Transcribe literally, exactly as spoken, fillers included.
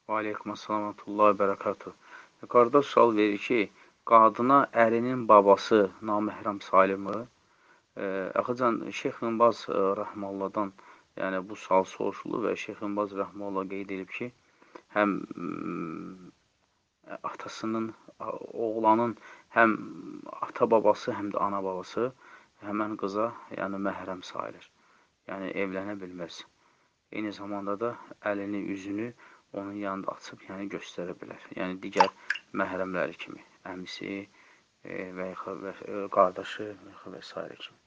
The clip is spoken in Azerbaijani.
Və aleykum əssalam və rahmetullahi və bərəkatuhu. Qardaş sual verir ki, qadına ərinin babası naməhrəm sayılmı? Axıcan Şeyx bin Baz rəhməhullahdan yəni bu sual soruşulur və Şeyx bin Baz rəhməhullah qeyd edib ki, həm atasının, oğlanın həm ata babası, həm də ana babası həmən qıza yəni məhrəm sayılır. Yəni evlənə bilməz. Eyni zamanda da əlini, üzünü onun yanında açıb yəni göstərə bilər. Yəni digər məhrəmləri kimi, əmisi və ya qardaşı və s. kimi.